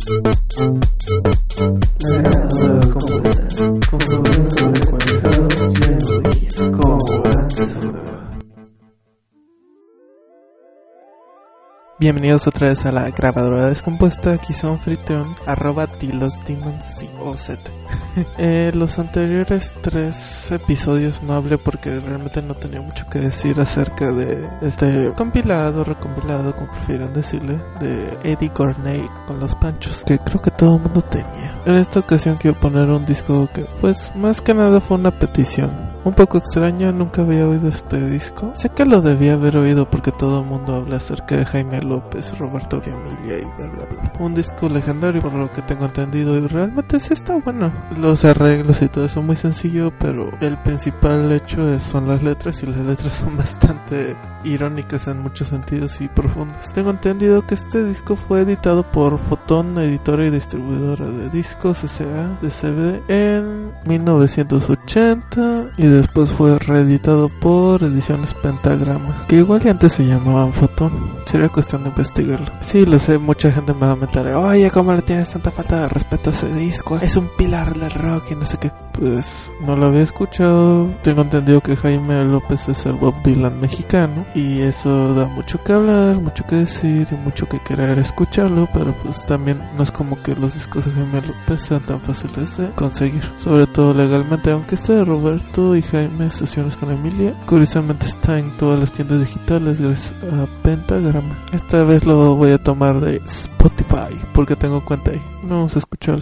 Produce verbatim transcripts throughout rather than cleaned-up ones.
Bienvenidos otra vez a la grabadora descompuesta. Aquí son Friteon, arroba tilosdemons. eh, Los anteriores tres episodios no hablé porque realmente no tenía mucho que decir acerca de este compilado, recompilado, como prefieran decirle, de Eddie Corney con los Panchos, que creo que todo el mundo tenía. En esta ocasión quiero poner un disco que pues más que nada fue una petición un poco extraña. Nunca había oído este disco. Sé que lo debía haber oído porque todo el mundo habla acerca de Jaime López, Roberto Emilia y bla bla bla. Un disco legendario por lo que tengo entendido, y realmente sí está bueno. Los arreglos y todo eso muy sencillo, pero el principal hecho es, son las letras, y las letras son bastante irónicas en muchos sentidos y profundas. Tengo entendido que este disco fue editado por Fotón, editora y distribuidora de discos S A de C B D en mil novecientos ochenta, y después fue reeditado por Ediciones Pentagrama, que igual y antes se llamaban Fotón. Sería cuestión de investigarlo. Sí, lo sé, mucha gente me va a meter, oye, ¿cómo le tienes tanta falta de respeto a ese disco? Es un pilar del rock y no sé qué. Pues no lo había escuchado. Tengo entendido que Jaime López es el Bob Dylan mexicano, y eso da mucho que hablar, mucho que decir y mucho que querer escucharlo, pero pues también no es como que los discos de Jaime López sean tan fáciles de conseguir, sobre todo legalmente, aunque este de Roberto y Jaime, Sesiones con Emilia, curiosamente está en todas las tiendas digitales gracias a Pentagrama. Esta vez lo voy a tomar de Spotify porque tengo cuenta ahí. Vamos a escucharlo.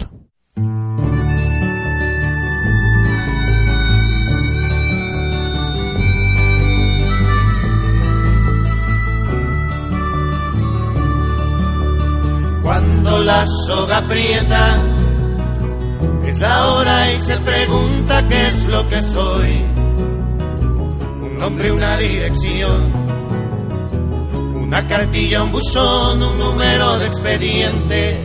Cuando la soga aprieta, es la hora y se pregunta qué es lo que soy. Un nombre, una dirección, una cartilla, un buzón, un número de expediente,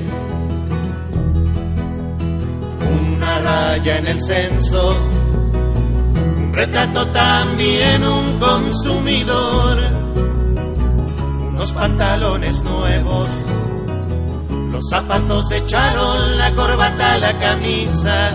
una raya en el censo, un retrato, también un consumidor, unos pantalones nuevos, los zapatos de charol, la corbata, la camisa.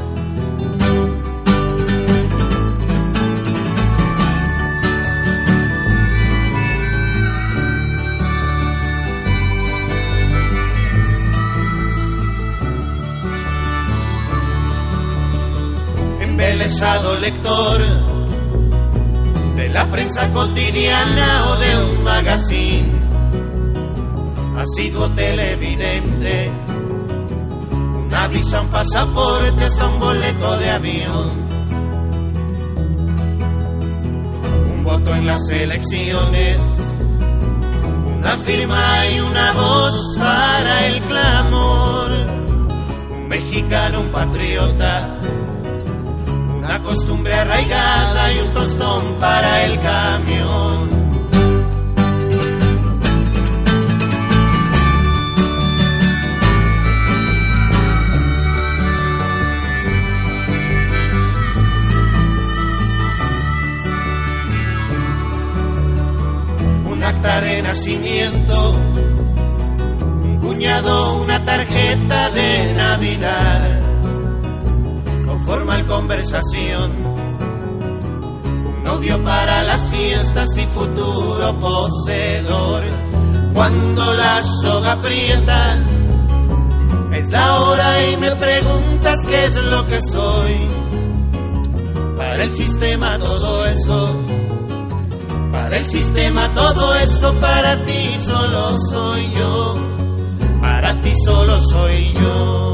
Embelesado lector de la prensa cotidiana o de un magazine, asiduo televidente, una visa, un pasaporte, hasta un boleto de avión, un voto en las elecciones, una firma y una voz para el clamor, un mexicano, un patriota, una costumbre arraigada y un tostón para el camión. Acta de nacimiento, un cuñado, una tarjeta de Navidad, con formal conversación, un novio para las fiestas y futuro poseedor. Cuando la soga aprieta, es la hora y me preguntas qué es lo que soy. Para el sistema todo eso, para el sistema todo eso, para ti solo soy yo, para ti solo soy yo.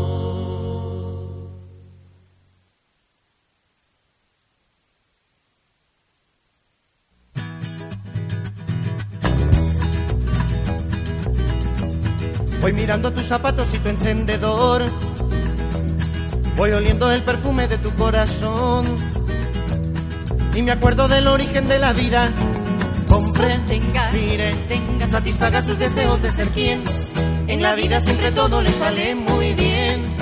Voy mirando tus zapatos y tu encendedor, voy oliendo el perfume de tu corazón, y me acuerdo del origen de la vida. Compré, tenga, mire, tenga, satisfaga sus deseos de ser quien. En la vida siempre todo le sale muy bien.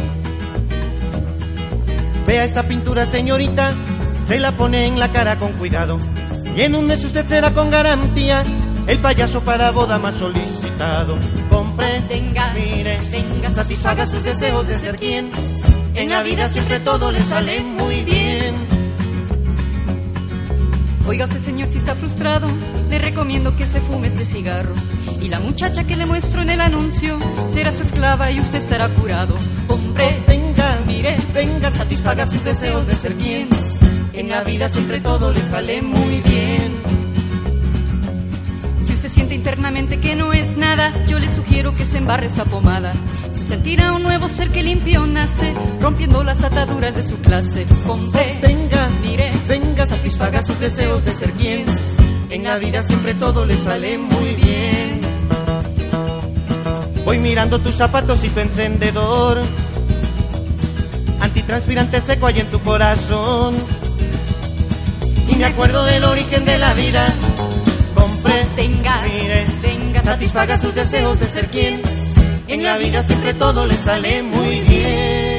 Vea esta pintura, señorita, se la pone en la cara con cuidado, y en un mes usted será con garantía el payaso para boda más solicitado. Compre, tenga, mire, tenga, satisfaga sus deseos de ser quien. En la vida siempre todo le sale muy bien. Óigase, señor, si está frustrado, le recomiendo que se fume este cigarro. Y la muchacha que le muestro en el anuncio será su esclava y usted estará curado. Hombre, tenga, mire, tenga, satisfaga sus deseos de ser quien. En la vida siempre todo le sale muy bien. Si usted siente internamente que no es nada, yo le sugiero que se embarre esta pomada. Se sentirá un nuevo ser que limpio nace, rompiendo las ataduras de su clase. Hombre, tenga, mire, tenga, satisfaga sus deseos de ser quien. En la vida siempre todo le sale muy bien. Voy mirando tus zapatos y tu encendedor, antitranspirante seco hay en tu corazón. Y me acuerdo del origen de la vida. Compre, tenga, mire, tenga, satisfaga sus deseos de ser quien. En la vida siempre todo le sale muy bien.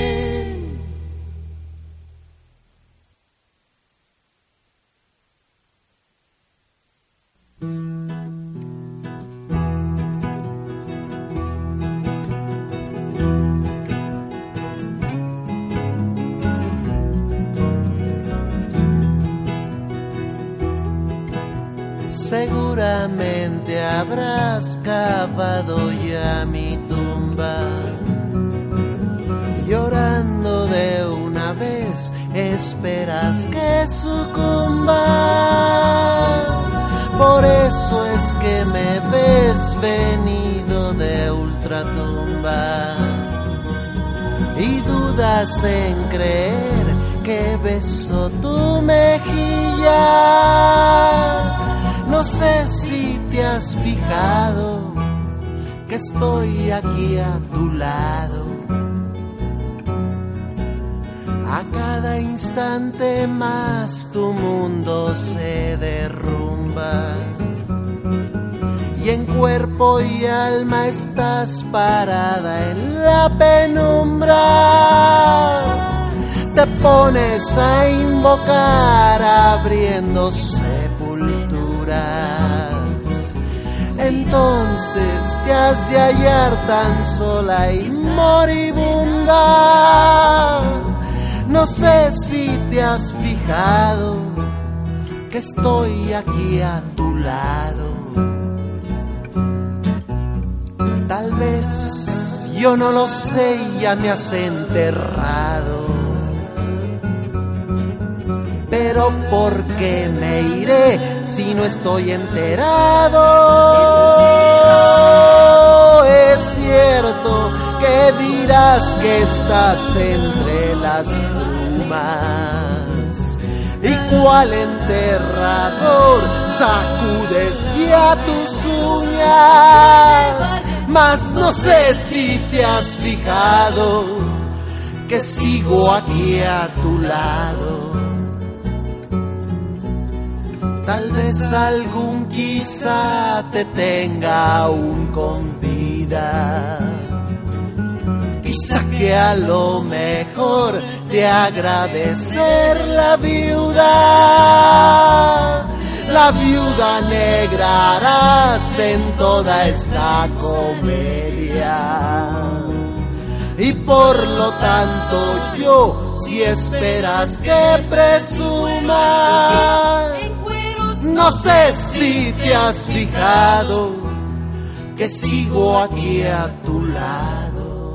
Seguramente habrás cavado ya mi tumba, llorando de una vez, esperas que sucumba. Por eso es que me ves venido de ultratumba y dudas en creer que beso tu mejilla. No sé si te has fijado que estoy aquí a tu lado. A cada instante más tu mundo se derrumba y en cuerpo y alma estás parada en la penumbra. Te pones a invocar abriendo sepulturas. Entonces te has de hallar tan sola y moribunda. No sé si te has fijado que estoy aquí a tu lado. Tal vez yo no lo sé y ya me has enterrado. Pero ¿por qué me iré si no estoy enterado? Es cierto que dirás que estás entre las brumas. ¿Y cuál enterrador sacudes ya tus uñas? Mas no sé si te has fijado que sigo aquí a tu lado. Tal vez algún quizá te tenga aún con vida. Quizá que a lo mejor te agradecer la viuda. La viuda negra harás en toda esta comedia. Y por lo tanto yo, si esperas que presuma, no sé si te has fijado que sigo aquí a tu lado.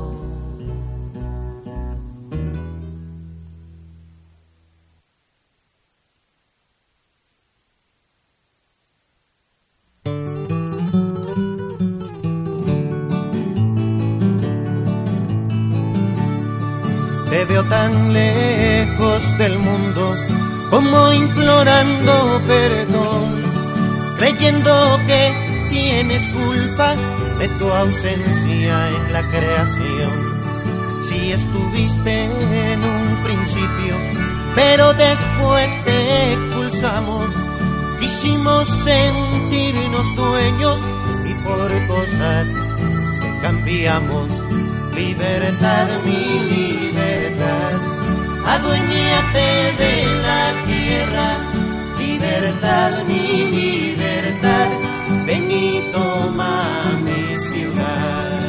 Te veo tan lejos del mundo, como implorando perdón, creyendo que tienes culpa de tu ausencia en la creación. Si estuviste en un principio, pero después te expulsamos, quisimos sentirnos dueños y por cosas que cambiamos. Libertad, mi libertad, aduéñate de la tierra. Libertad, mi libertad, ven ven y toma mi ciudad.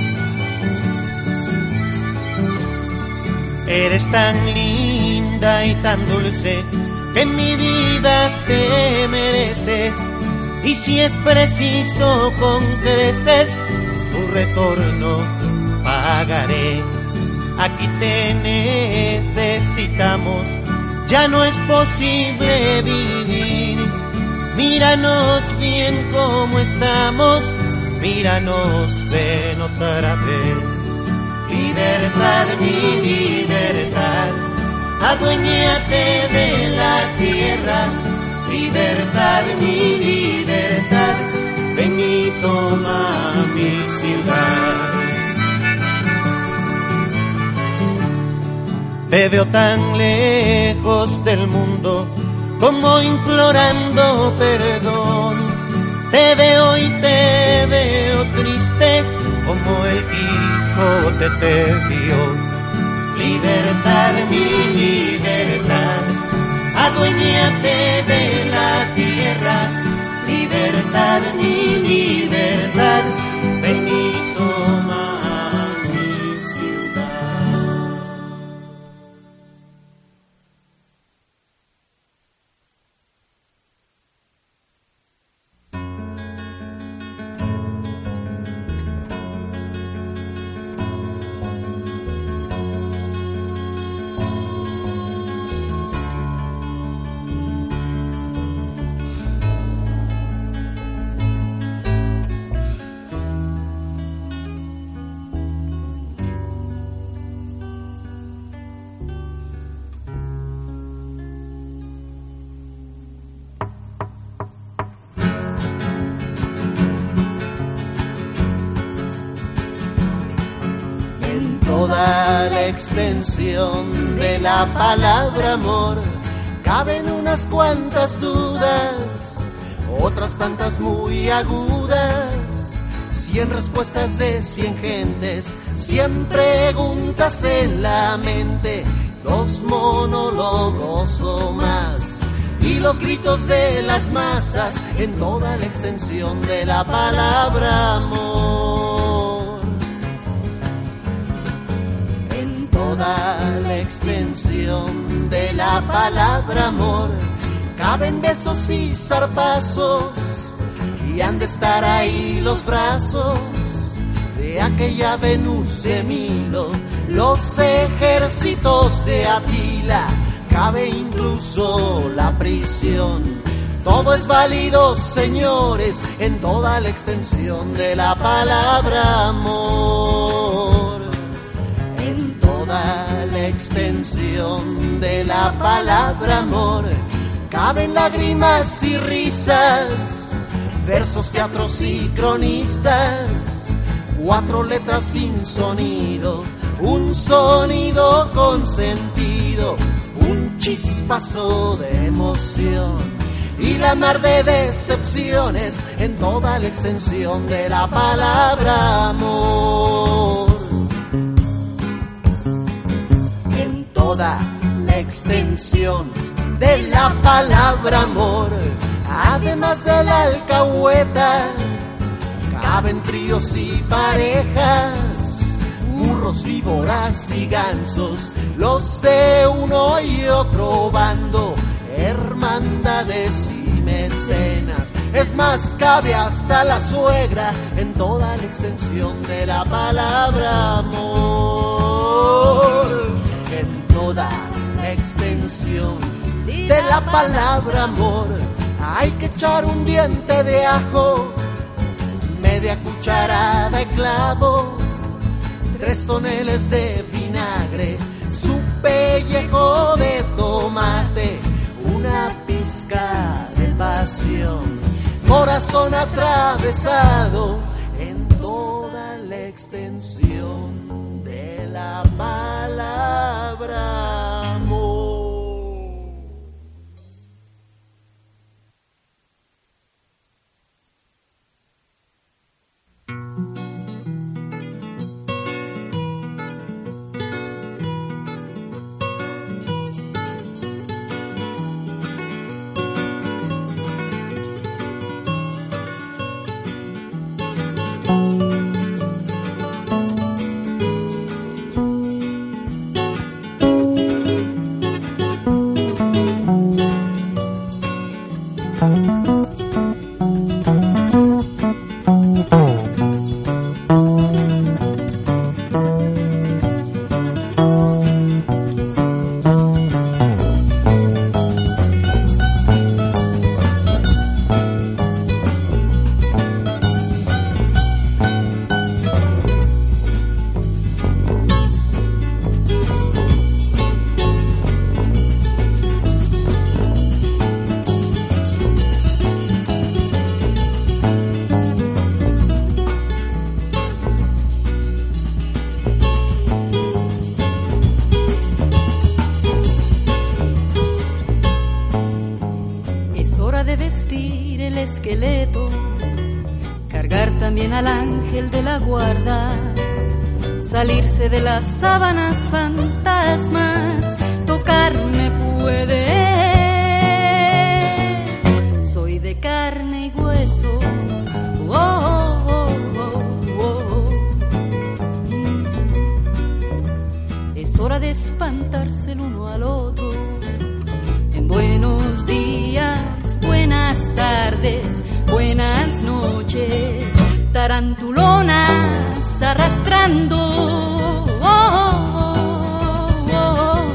Eres tan linda y tan dulce que en mi vida te mereces, y si es preciso con creces tu retorno pagaré. Aquí te necesitamos, ya no es posible vivir. Míranos bien como estamos, míranos ven otra vez. Libertad, mi libertad, aduéñate de la tierra. Libertad, mi libertad, ven y toma mi ciudad. Te veo tan lejos del mundo, como implorando perdón. Te veo y te veo triste, como el Quijote te vio. Libertad, mi libertad, aduéñate de la tierra. Libertad, mi libertad, ven y toma mi ciudad. Toda la extensión de la palabra amor caben unas cuantas dudas, otras tantas muy agudas, cien respuestas de cien gentes, cien preguntas en la mente, dos monólogos o más, y los gritos de las masas en toda la extensión de la palabra amor. Toda la extensión de la palabra amor caben besos y zarpazos, y han de estar ahí los brazos de aquella Venus de Milo, los ejércitos de Atila, cabe incluso la prisión. Todo es válido, señores, en toda la extensión de la palabra amor. Toda la extensión de la palabra amor caben lágrimas y risas, versos, teatros y cronistas, cuatro letras sin sonido, un sonido con sentido, un chispazo de emoción y la mar de decepciones en toda la extensión de la palabra amor. Toda la extensión de la palabra amor, además de la alcahueta, caben tríos y parejas, burros, víboras y gansos, los de uno y otro bando, hermandades y mecenas. Es más, cabe hasta la suegra en toda la extensión de la palabra amor. En toda la extensión de la palabra amor hay que echar un diente de ajo, media cucharada de clavo, tres toneles de vinagre, su pellejo de tomate, una pizca de pasión, corazón atravesado en toda la extensión de la palabra amor. al ángel de la guarda, salirse de las sábanas fantasmas, tocarme puede. Soy de carne y hueso. Oh, oh, oh, oh, oh. Es hora de espantarse el uno al otro. En buenos días, buenas tardes, buenas noches, tarantulonas arrastrando. Oh, oh, oh, oh.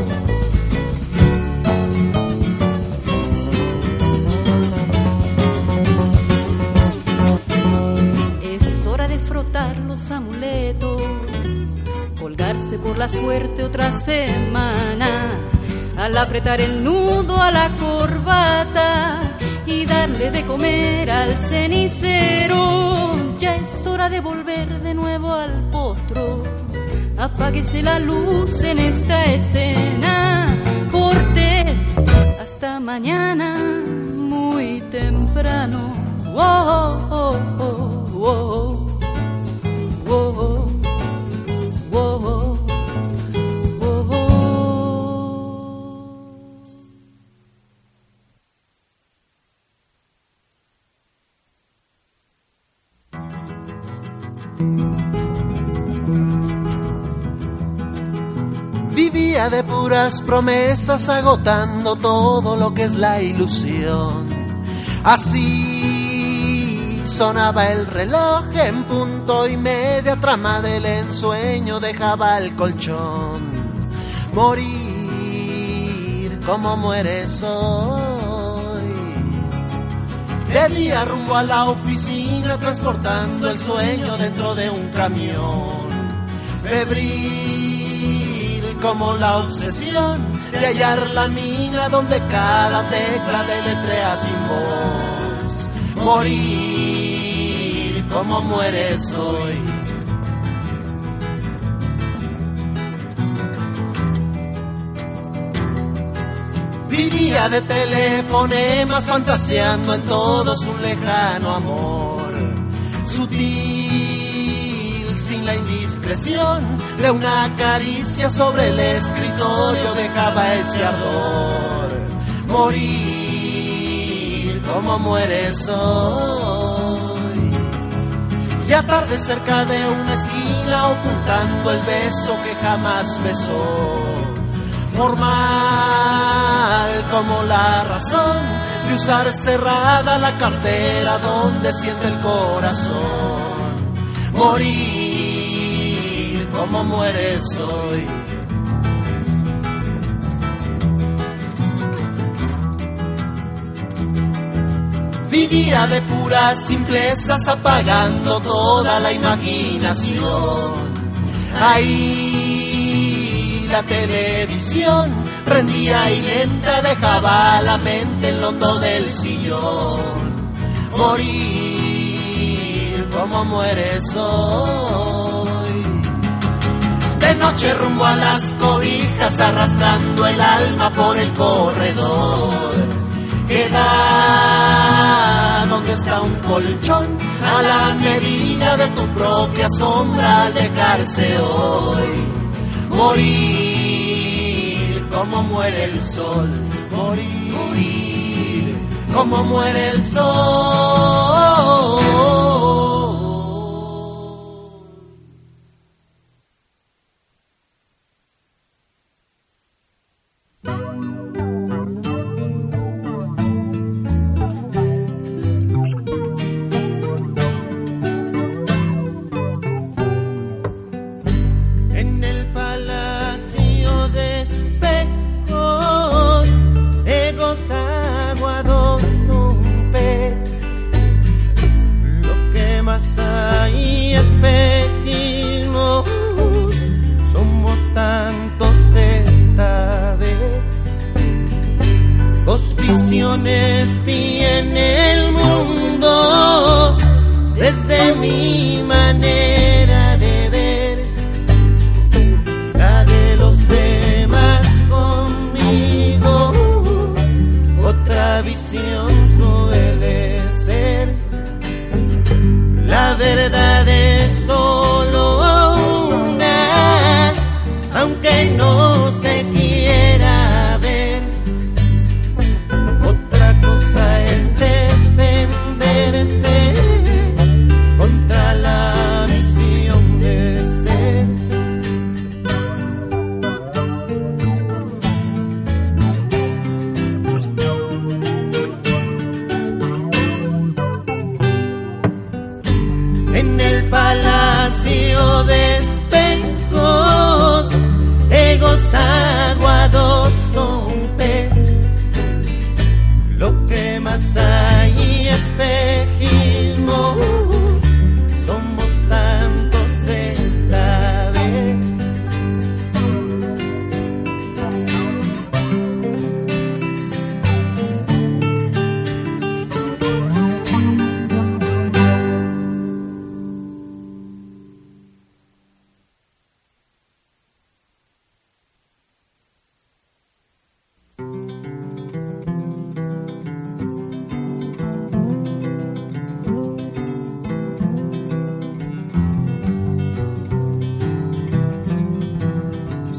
Es hora de frotar los amuletos, colgarse por la suerte otra semana, al apretar el nudo a la corbata y darle de comer al cenicero. Ya es hora de volver de nuevo al potro, apáguese la luz en esta escena, corte hasta mañana muy temprano. Oh, oh, oh, oh, oh, oh, oh, oh. Vivía de puras promesas, agotando todo lo que es la ilusión. Así sonaba el reloj en punto y media, trama del ensueño dejaba el colchón. Morir como mueres hoy. De día rumbo a la oficina, transportando el sueño dentro de un camión. Febril como la obsesión de hallar la mina donde cada tecla deletrea sin voz. Morir como mueres hoy. Vivía de telefonemas, fantaseando en todos un lejano amor. Sutil, sin la indiscreción de una caricia sobre el escritorio, dejaba ese ardor. Morir como mueres hoy. Ya tarde cerca de una esquina, ocultando el beso que jamás besó. Formal como la razón de usar cerrada la cartera donde siente el corazón. Morir como mueres hoy. Vivía de puras simplezas, apagando toda la imaginación. Ahí la televisión prendía y lenta dejaba la mente en lo hondo del sillón. Morir como mueres hoy. De noche rumbo a las cobijas, arrastrando el alma por el corredor. Queda donde está un colchón, a la medida de tu propia sombra al dejarse hoy. Morir como muere el sol, morir, morir como muere el sol.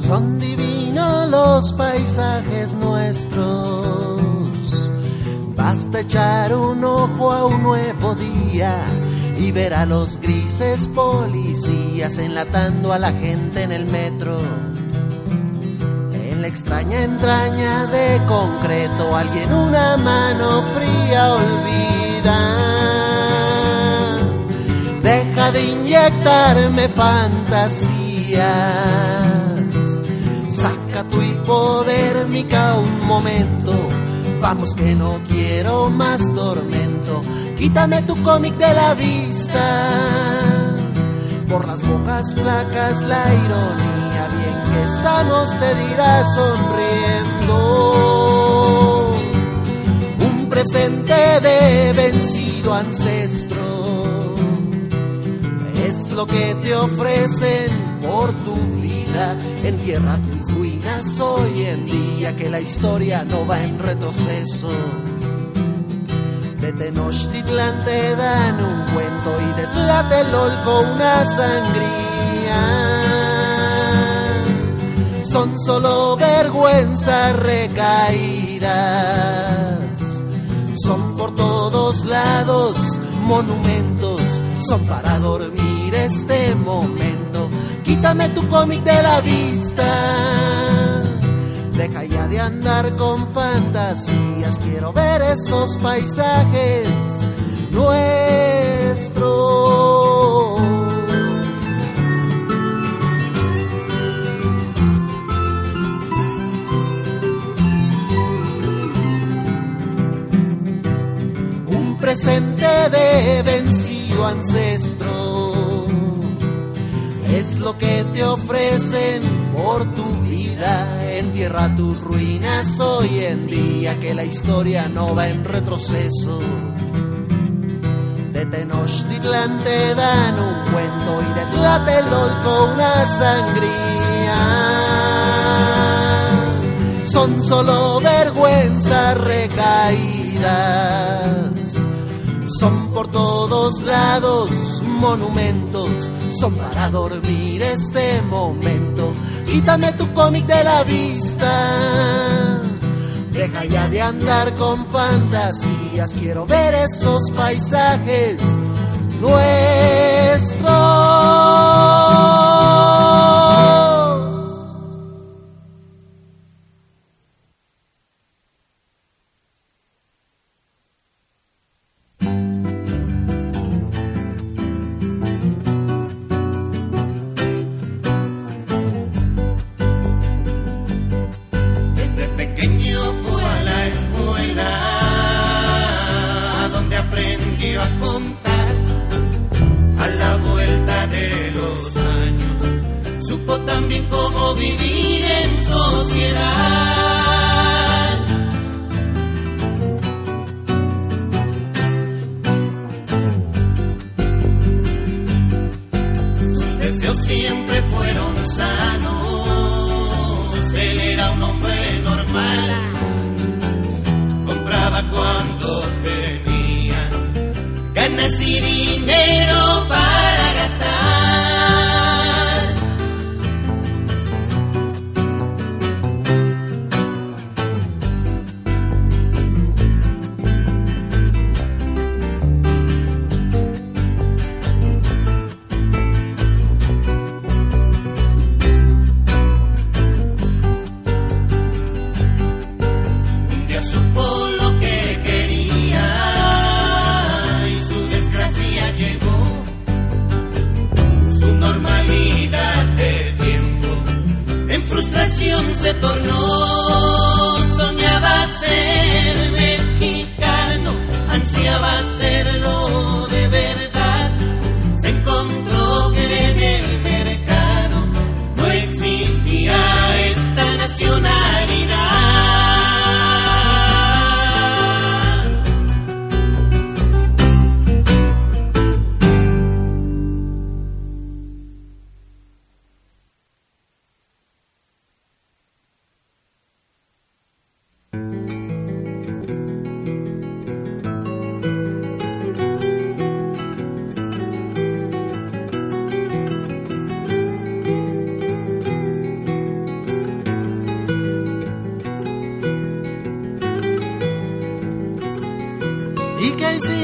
Son divinos los paisajes nuestros. Basta echar un ojo a un nuevo día y ver a los grises policías enlatando a la gente en el metro. En la extraña entraña de concreto alguien una mano fría olvida. Deja de inyectarme fantasías, saca tu hipodérmica un momento. Vamos que no quiero más tormento. Quítame tu cómic de la vista. Por las bocas flacas la ironía, bien que estamos te dirá sonriendo. Un presente de vencido ancestro es lo que te ofrecen por tu vida. Entierra tus ruinas hoy en día, que la historia no va en retroceso. De Tenochtitlán te dan un cuento y de Tlatelolco una sangría. Son solo vergüenzas recaídas. Son por todos lados monumentos. Son para dormir este momento. Quítame tu cómic de la vista. Deja ya de andar con fantasías. Quiero ver esos paisajes nuestros. Un presente de vencido ancestro es lo que te ofrecen por tu vida. Entierra tus ruinas hoy en día, que la historia no va en retroceso. De Tenochtitlán te dan un cuento y de Tlatelolco una sangría. Son solo vergüenzas recaídas. Son por todos lados monumentos. Son para dormir este momento. Quítame tu cómic de la vista. Deja ya de andar con fantasías. Quiero ver esos paisajes nuestros.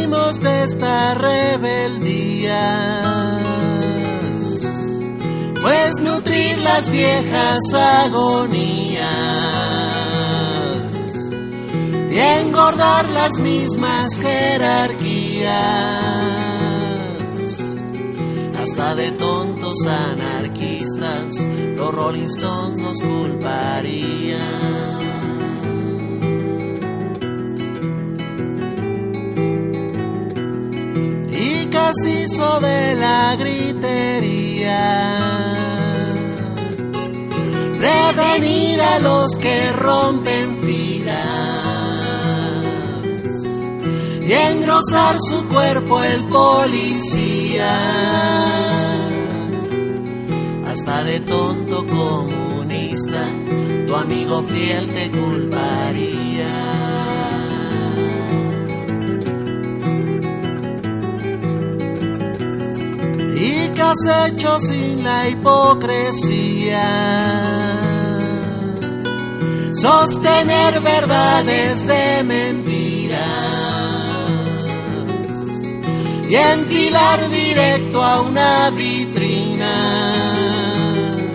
hicimos de esta rebeldía? Pues nutrir las viejas agonías y engordar las mismas jerarquías. Hasta de tontos anarquistas los Rolling Stones nos culparían. Y casi hizo de la gritería prevenir a los que rompen filas y engrosar su cuerpo el policía. Hasta de tonto comunista tu amigo fiel te culparía. ¿Y qué has hecho sin la hipocresía? Sostener verdades de mentiras y enfilar directo a una vitrina.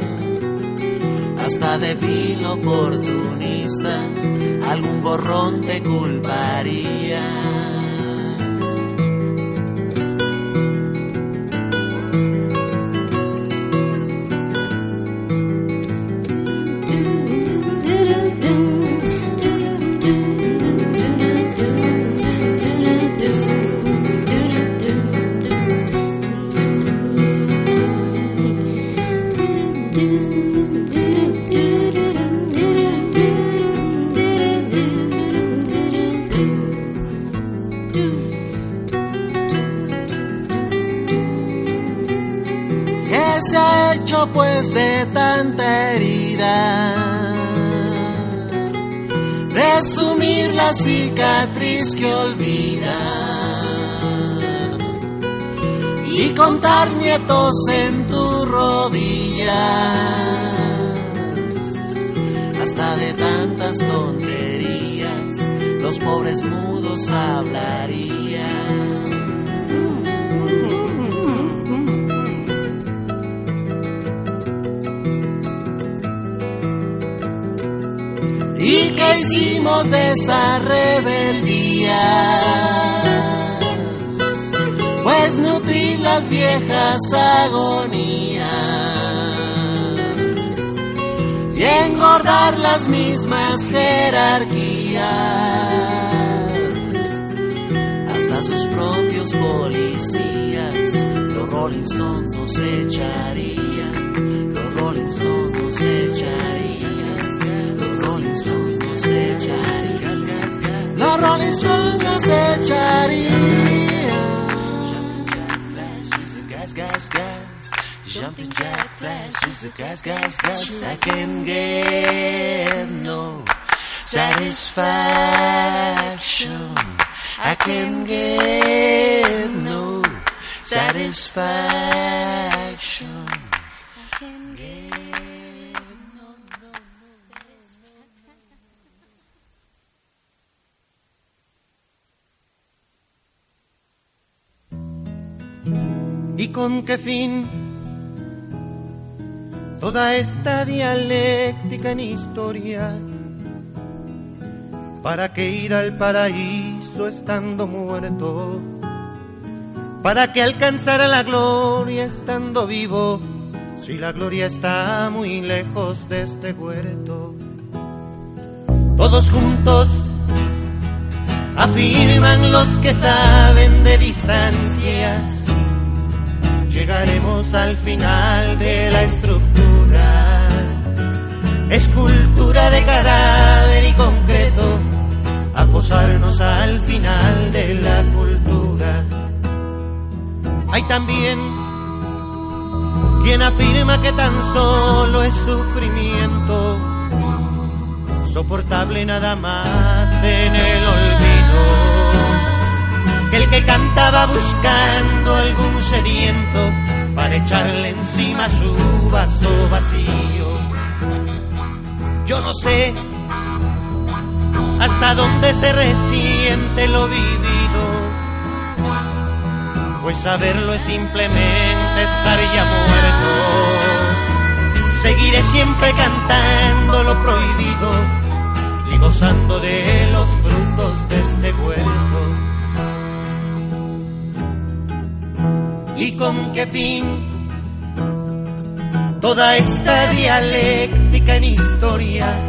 Hasta de vil oportunista algún borrón te culparía. Se ha hecho pues de tanta herida, resumir la cicatriz que olvida y contar nietos en tu rodilla. Hasta de tantas tonterías los pobres mudos hablarían. ¿Y qué hicimos de esa rebeldía? Pues nutrir las viejas agonías y engordar las mismas jerarquías. Hasta sus propios policías los Rolling Stones nos echarían. Los Rolling Stones nos echarían. Los Rolling Stones nos echarían. Los Rolling Stones nos echarían. Gas, gas, jumping jack flash is the gas, gas, gas. I can get no satisfaction. I can get no satisfaction. I can get no, no, no. ¿Y con qué fin toda esta dialéctica en historia? ¿Para qué ir al paraíso estando muerto? ¿Para qué alcanzar a la gloria estando vivo? Si la gloria está muy lejos de este huerto. Todos juntos afirman los que saben de distancias. Llegaremos al final de la estructura, escultura de cadáver y concreto, a posarnos al final de la cultura. Hay también quien afirma que tan solo es sufrimiento, soportable nada más en el olvido. Que el que cantaba buscando algún sediento para echarle encima su vaso vacío. Yo no sé hasta dónde se resiente lo vivido, pues saberlo es simplemente estar ya muerto. Seguiré siempre cantando lo prohibido y gozando de los frutos de este huerto. ¿Y con qué fin toda esta dialéctica en historia?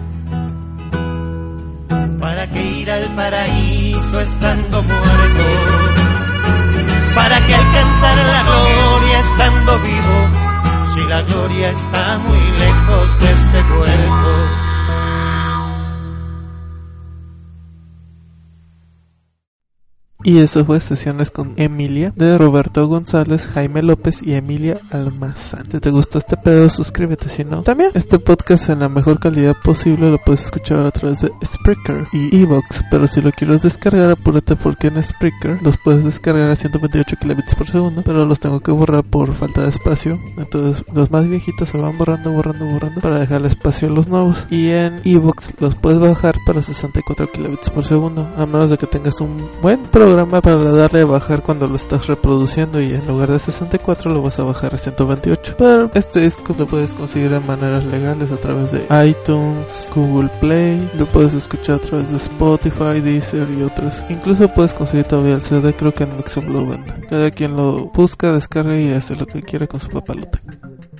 ¿Para qué ir al paraíso estando muerto? ¿Para qué alcanzar la gloria estando vivo? Si la gloria está muy lejos de este cuerpo. Y eso fue Sesiones con Emilia, de Roberto González, Jaime López y Emilia Almazán. Si te gustó este pedo, suscríbete. Si no, también este podcast en la mejor calidad posible lo puedes escuchar a través de Spreaker y Evox. Pero si lo quieres descargar, apúrate, porque en Spreaker los puedes descargar a ciento veintiocho kilobits por segundo, pero los tengo que borrar por falta de espacio. Entonces los más viejitos se van borrando, borrando, borrando para dejar espacio a los nuevos. Y en Evox los puedes bajar para sesenta y cuatro kilobits por segundo, a menos de que tengas un buen programa para darle a bajar cuando lo estás reproduciendo, y en lugar de sesenta y cuatro lo vas a bajar a ciento veintiocho. Pero este disco lo puedes conseguir de maneras legales a través de iTunes, Google Play, lo puedes escuchar a través de Spotify, Deezer y otros. Incluso puedes conseguir todavía el C D, creo que en Mixup lo venden. Cada quien lo busca, descarga y hace lo que quiera con su papalote.